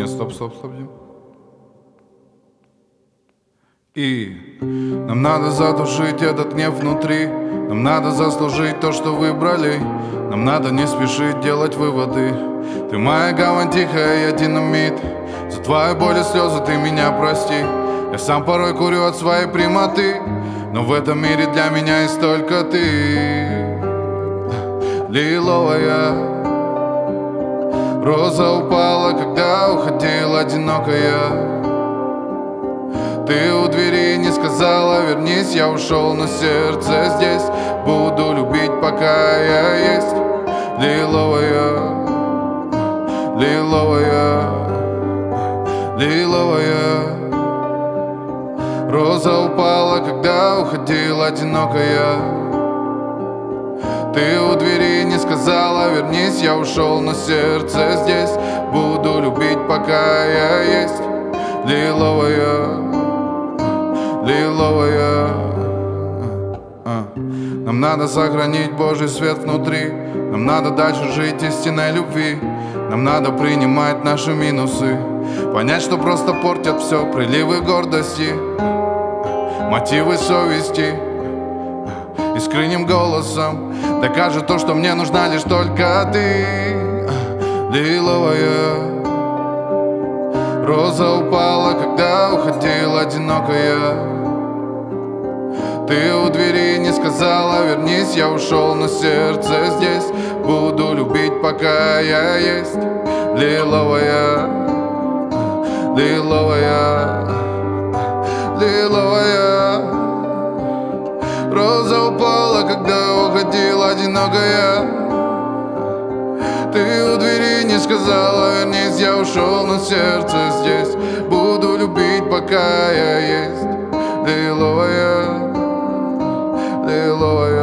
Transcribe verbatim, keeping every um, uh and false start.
Нет, стоп, стоп, стоп, Дим. И нам надо задушить этот гнев внутри. Нам надо заслужить то, что выбрали. Нам надо не спешить делать выводы. Ты моя гавань тихая, я динамит. За твою боль и слезы ты меня прости. Я сам порой курю от своей прямоты, но в этом мире для меня есть только ты. Лиловая роза упала, когда уходила одинокая. Ты у двери не сказала вернись, я ушел, но сердце здесь. Буду любить, пока я есть. Лиловая, лиловая, лиловая роза упала, когда уходила одинокая. Ты у двери не сказала вернись, я ушел, но сердце здесь. Буду любить, пока я есть. Лиловая, лиловая. Нам надо сохранить Божий свет внутри. Нам надо дальше жить истинной любви. Нам надо принимать наши минусы, понять, что просто портят все приливы гордости, мотивы совести. Искренним голосом докажет то, что мне нужна лишь только ты. Лиловая роза упала, когда уходила одинокая. Ты у двери не сказала вернись, я ушел, но сердце здесь. Буду любить, пока я есть. Лиловая, лиловая, лиловая роза упала, когда уходила одинокая. Ты у двери не сказала вернись, я ушел, но сердце здесь. Буду любить, пока я есть. Лиловая, лиловая.